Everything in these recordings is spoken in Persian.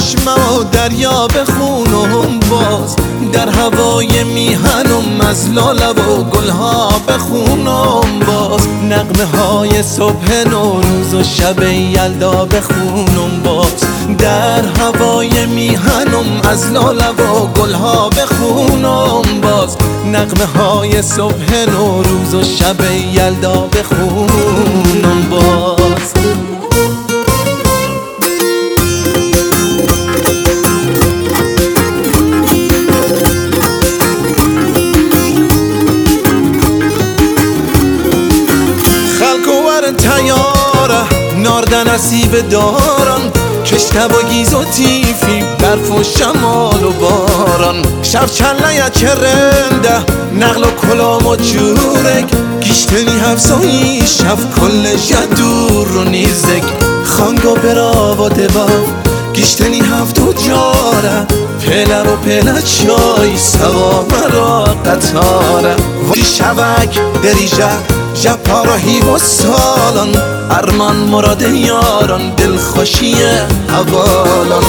چشمم و دریا بخونم باز، در هوای میهنم از لاله و گلها بخونم باز، نغمه های صبح نوروز و شب یلدا بخونم باز، در هوای میهنم از لاله و گلها بخونم باز، نغمه های صبح نوروز و شب یلدا بخونم باز. تیاره ناردن نصیب دارن، کشته و گیز و تیفی برف و شمال و باران، شب چله چرنده نقل و کلام و جورک، گیشتنی هفزایی شب کل جدور و نیزک، خانگو برا و دبا گیشتنی هفت و جاره، پله رو پله چای سوا مرا قطاره، وی شبک دریجه جپارهی و سالان، ارمان مراد یاران دلخوشی حوالان.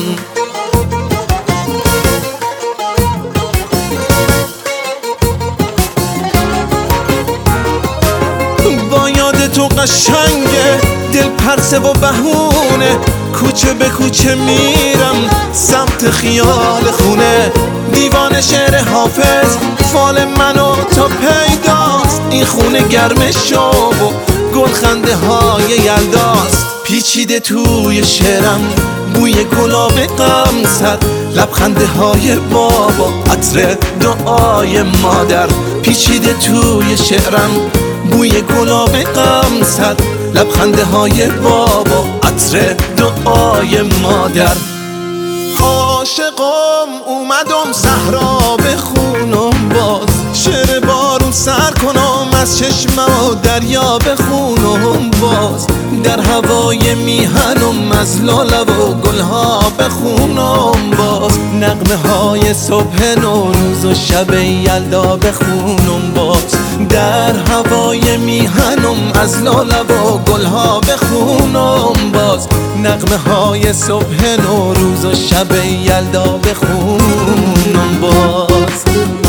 با یاد تو قشنگه دل پرسه و بهونه، کوچه به کوچه میرم سمت خیال خونه، دیوان شعر حافظ فال منو تا پیداست، این خونه گرم شاب و گلخنده های یلداست، پیچیده توی شعرم بوی گلاب غمزه، لبخنده های بابا عطر دعای مادر، پیچیده توی شعرم بوی گلاب غمزه، لبخنده های بابا عطر دعای مادر. عاشقم اومدم صحرا بخونم باز، شعر بارون سر کنم از چشمم و دریا بخونم باز، در هوای میهنم از لاله و گلها بخونم باز، نغمه های صبح نوروز و شب یلدا بخونم باز، در هوای میهنم از لاله و گلها بخونم باز، نغمه های صبح نوروز و شب یلدا بخونم باز.